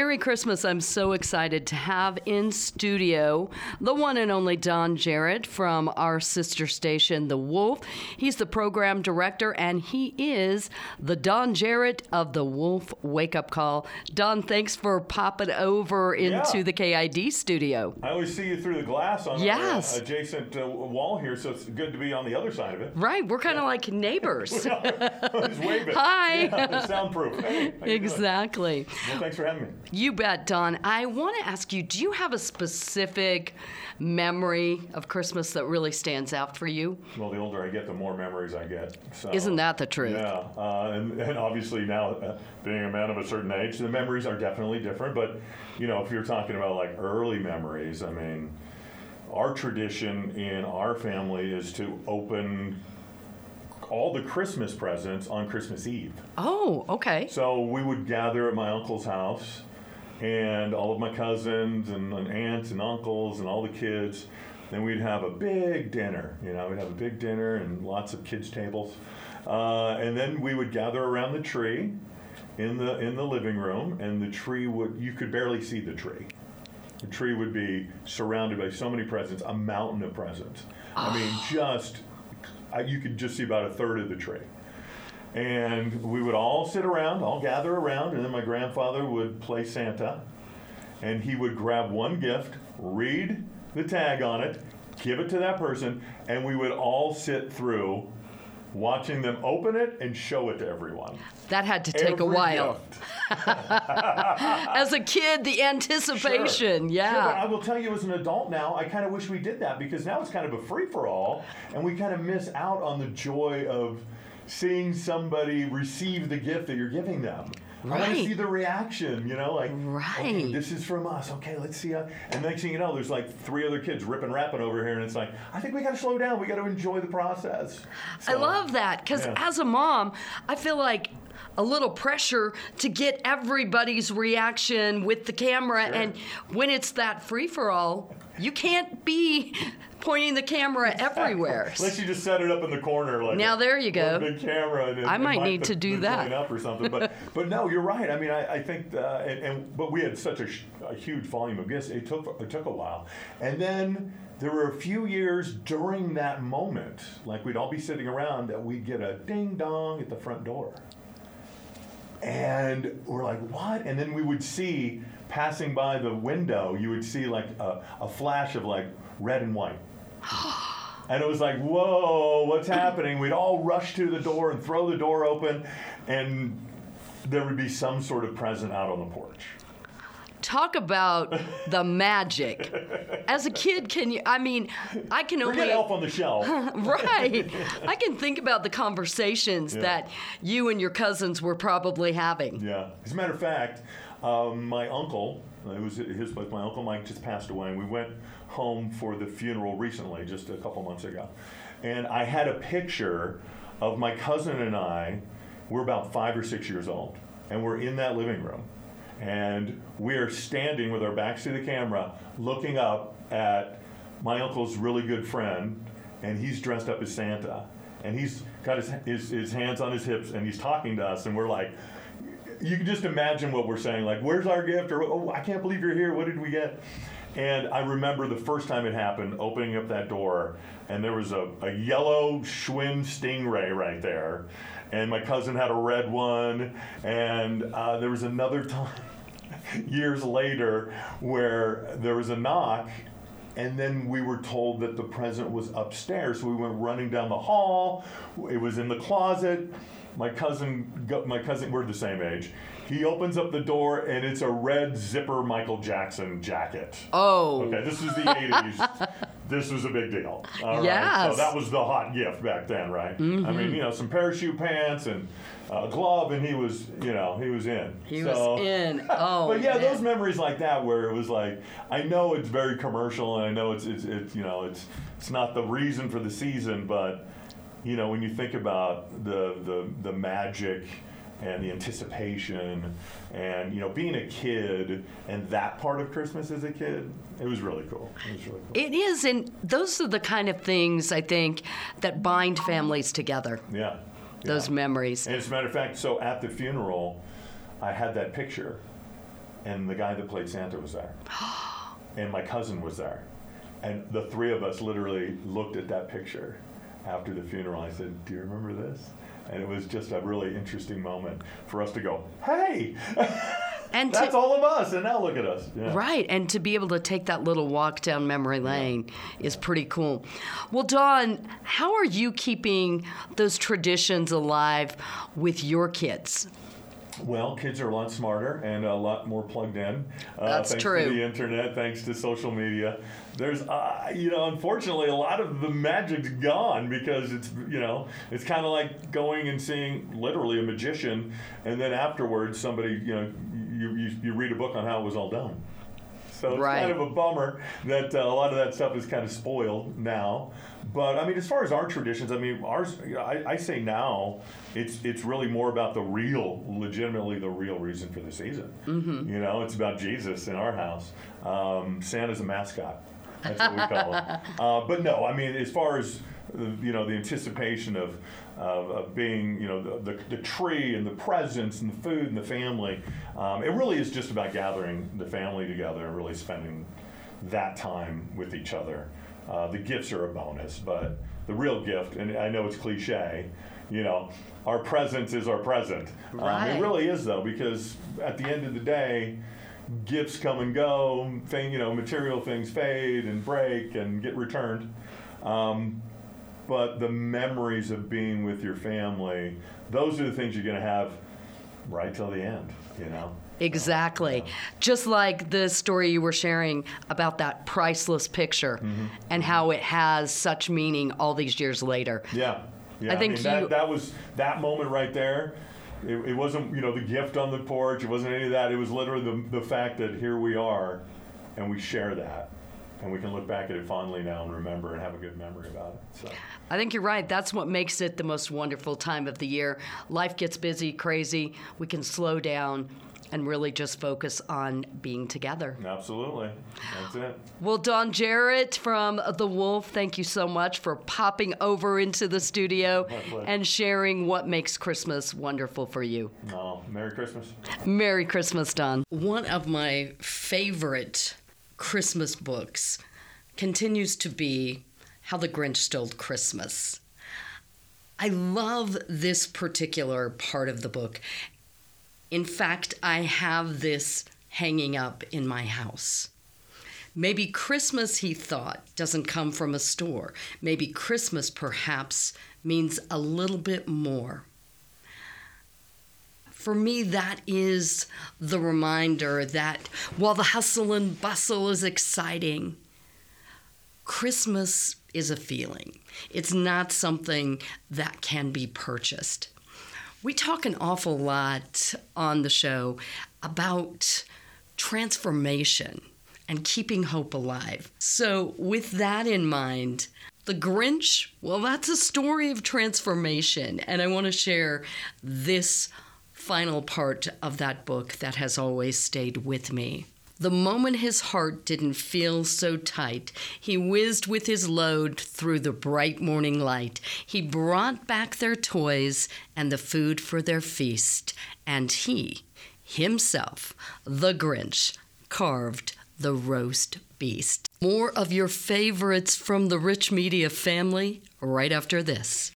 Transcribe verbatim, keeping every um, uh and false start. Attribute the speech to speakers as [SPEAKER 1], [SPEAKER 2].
[SPEAKER 1] Merry Christmas. I'm so excited to have in studio the one and only Don Jarrett from our sister station, The Wolf. He's the program director, and he is the Don Jarrett of The Wolf Wake Up Call. Don, thanks for popping over into
[SPEAKER 2] Yeah.
[SPEAKER 1] the K I D studio.
[SPEAKER 2] I always see you through the glass on
[SPEAKER 1] Yes.
[SPEAKER 2] the uh, adjacent uh, wall here, so it's good to be on the other side of it.
[SPEAKER 1] Right, we're kind of like neighbors.
[SPEAKER 2] Just wave it.
[SPEAKER 1] Hi.
[SPEAKER 2] Yeah, soundproof. Hey, how you doing?
[SPEAKER 1] Exactly.
[SPEAKER 2] Well, thanks for having me.
[SPEAKER 1] You bet, Don. I want to ask you, do you have a specific memory of Christmas that really stands out for you?
[SPEAKER 2] Well, the older I get, the more memories I get. So,
[SPEAKER 1] Isn't that the truth?
[SPEAKER 2] Yeah, uh, and, and obviously now, uh, being a man of a certain age, the memories are definitely different. But, you know, if you're talking about like early memories, I mean, our tradition in our family is to open all the Christmas presents on Christmas Eve.
[SPEAKER 1] Oh, okay.
[SPEAKER 2] So we would gather at my uncle's house, and all of my cousins and, and aunts and uncles and all the kids. Then we'd have a big dinner. You know, we'd have a big dinner and lots of kids' tables, uh, and then we would gather around the tree in the in the living room, and the tree would you could barely see the tree. The tree would be surrounded by so many presents, a mountain of presents. I mean, just I, you could just see about a third of the tree. And we would all sit around, all gather around, and then my grandfather would play Santa, and he would grab one gift, read the tag on it, give it to that person, and we would all sit through watching them open it and show it to everyone.
[SPEAKER 1] That had to take
[SPEAKER 2] Every
[SPEAKER 1] a while.
[SPEAKER 2] gift.
[SPEAKER 1] As a kid, the anticipation,
[SPEAKER 2] Sure.
[SPEAKER 1] yeah.
[SPEAKER 2] Sure, but I will tell you, as an adult now, I kind of wish we did that, because now it's kind of a free-for-all, and we kind of miss out on the joy of seeing somebody receive the gift that you're giving them. I want
[SPEAKER 1] Right.
[SPEAKER 2] to see the reaction, you know, like, okay,
[SPEAKER 1] Right.
[SPEAKER 2] this is from us. Okay, let's see. How, and next thing you know, there's like three other kids ripping rapping over here, and it's like, I think we got to slow down. We got to enjoy the process.
[SPEAKER 1] I
[SPEAKER 2] So,
[SPEAKER 1] love that because
[SPEAKER 2] yeah.
[SPEAKER 1] as a mom, I feel like a little pressure to get everybody's reaction with the camera.
[SPEAKER 2] Sure.
[SPEAKER 1] And when it's that free-for-all, you can't be pointing the camera everywhere.
[SPEAKER 2] Unless you just set it up in the corner, like
[SPEAKER 1] Now, there you go.
[SPEAKER 2] a big camera. And,
[SPEAKER 1] I
[SPEAKER 2] and
[SPEAKER 1] might
[SPEAKER 2] mic
[SPEAKER 1] need
[SPEAKER 2] the-
[SPEAKER 1] to do
[SPEAKER 2] the
[SPEAKER 1] that.
[SPEAKER 2] joint up or something. But but no, you're right. I mean, I, I think, uh, and, and but we had such a, sh- a huge volume of gifts. It took it took a while, and then there were a few years during that moment, like we'd all be sitting around, that we'd get a ding dong at the front door, and we're like, what? And then we would see passing by the window, you would see like a, a flash of like red and white. And it was like, whoa, what's happening? We'd all rush to the door and throw the door open, and there would be some sort of present out on the porch.
[SPEAKER 1] Talk about the magic. As a kid, can you, I mean, I can only...
[SPEAKER 2] Forget Elf on the Shelf.
[SPEAKER 1] Right. I can think about the conversations
[SPEAKER 2] Yeah.
[SPEAKER 1] that you and your cousins were probably having.
[SPEAKER 2] Yeah. As a matter of fact, um, my uncle, it was his place, my Uncle Mike just passed away, and we went home for the funeral recently, just a couple months ago. And I had a picture of my cousin and I. We're about five or six years old, and we're in that living room. And we are standing with our backs to the camera, looking up at my uncle's really good friend, and he's dressed up as Santa. And he's got his, his, his hands on his hips, and he's talking to us, and we're like, you can just imagine what we're saying, like, where's our gift? Or, oh, I can't believe you're here. What did we get? And I remember the first time it happened, opening up that door, and there was a, a yellow Schwinn Stingray right there. And my cousin had a red one. And uh, there was another time, years later, where there was a knock, and then we were told that the present was upstairs. So we went running down the hall. It was in the closet. My cousin, my cousin, we're the same age. He opens up the door, and it's a red zipper Michael Jackson jacket.
[SPEAKER 1] Oh.
[SPEAKER 2] Okay, this is the eighties. This was a big deal. All right?
[SPEAKER 1] Yes.
[SPEAKER 2] So that was the hot gift back then, right?
[SPEAKER 1] Mm-hmm.
[SPEAKER 2] I mean, you know, some parachute pants and a glove, and he was, you know, he was in.
[SPEAKER 1] He
[SPEAKER 2] So-
[SPEAKER 1] was in. Oh,
[SPEAKER 2] But yeah,
[SPEAKER 1] man.
[SPEAKER 2] those memories like that, where it was like, I know it's very commercial, and I know it's, it's, it's you know, it's, it's not the reason for the season, but you know, when you think about the the the magic and the anticipation, and you know, being a kid and that part of Christmas as a kid, it was really cool. It was really cool.
[SPEAKER 1] It is, and those are the kind of things, I think, that bind families together,
[SPEAKER 2] Yeah.
[SPEAKER 1] those
[SPEAKER 2] yeah.
[SPEAKER 1] memories.
[SPEAKER 2] And as a matter of fact, so at the funeral, I had that picture, and the guy that played Santa was there. And my cousin was there. And the three of us literally looked at that picture after the funeral. I said, do you remember this? And it was just a really interesting moment for us to go, hey,
[SPEAKER 1] and
[SPEAKER 2] that's
[SPEAKER 1] to,
[SPEAKER 2] all of us, and now look at us. Yeah.
[SPEAKER 1] Right, and to be able to take that little walk down memory lane yeah. is pretty cool. Well, Don, how are you keeping those traditions alive with your kids?
[SPEAKER 2] Well, kids are a lot smarter and a lot more plugged in. Uh,
[SPEAKER 1] That's
[SPEAKER 2] thanks
[SPEAKER 1] true.
[SPEAKER 2] to the internet, thanks to social media. There's, uh, you know, unfortunately, a lot of the magic's gone because it's, you know, it's kind of like going and seeing literally a magician, and then afterwards somebody, you know, you, you, you read a book on how it was all done. So it's
[SPEAKER 1] right.
[SPEAKER 2] kind of a bummer that uh, a lot of that stuff is kind of spoiled now. But I mean, as far as our traditions, I mean, ours. I, I say now, it's it's really more about the real, legitimately the real reason for the season. Mm-hmm. You know, it's about Jesus in our house. Um, Santa's a mascot. That's what we call him. Uh, but no, I mean, as far as you know, the anticipation of of, of being, you know, the, the the tree and the presents and the food and the family. Um, it really is just about gathering the family together and really spending that time with each other. Uh, the gifts are a bonus, but the real gift, and I know it's cliche, you know, our presence is our present.
[SPEAKER 1] Right.
[SPEAKER 2] Um, it really is, though, because at the end of the day, gifts come and go, thing, you know, material things fade and break and get returned. Um, but the memories of being with your family, those are the things you're going to have right till the end, you know?
[SPEAKER 1] Exactly. Yeah. Just like the story you were sharing about that priceless picture mm-hmm. and how it has such meaning all these years later.
[SPEAKER 2] Yeah. Yeah.
[SPEAKER 1] I think
[SPEAKER 2] I mean,
[SPEAKER 1] you,
[SPEAKER 2] that, that was that moment right there. It, it wasn't, you know, the gift on the porch. It wasn't any of that. It was literally the, the fact that here we are and we share that. And we can look back at it fondly now and remember and have a good memory about it. So.
[SPEAKER 1] I think you're right. That's what makes it the most wonderful time of the year. Life gets busy, crazy. We can slow down and really just focus on being together.
[SPEAKER 2] Absolutely. That's it.
[SPEAKER 1] Well, Don Jarrett from The Wolf, thank you so much for popping over into the studio and sharing what makes Christmas wonderful for you.
[SPEAKER 2] Oh, Merry Christmas.
[SPEAKER 1] Merry Christmas, Don. One of my favorite Christmas books continues to be How the Grinch Stole Christmas. I love this particular part of the book. In fact, I have this hanging up in my house. Maybe Christmas, he thought, doesn't come from a store. Maybe Christmas, perhaps, means a little bit more. For me, that is the reminder that while the hustle and bustle is exciting, Christmas is a feeling. It's not something that can be purchased. We talk an awful lot on the show about transformation and keeping hope alive. So with that in mind, The Grinch, well, that's a story of transformation. And I want to share this final part of that book that has always stayed with me. The moment his heart didn't feel so tight, he whizzed with his load through the bright morning light. He brought back their toys and the food for their feast, and he, himself, the Grinch, carved the roast beast. More of your favorites from the Rich Media family right after this.